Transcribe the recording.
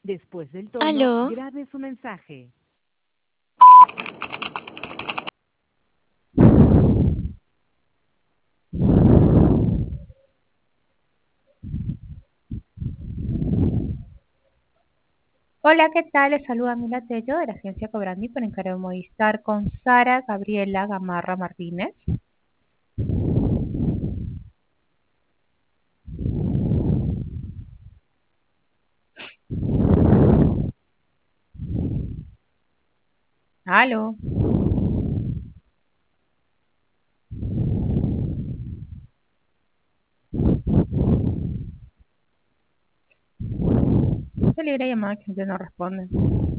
Después del tono, Aló, grabe su mensaje. Hola, ¿qué tal? Les saluda Mila Tello de la agencia Cobrandi por encargo de Movistar con Sara Gabriela Gamarra Martínez. Aló. Se libre llamada que no responde.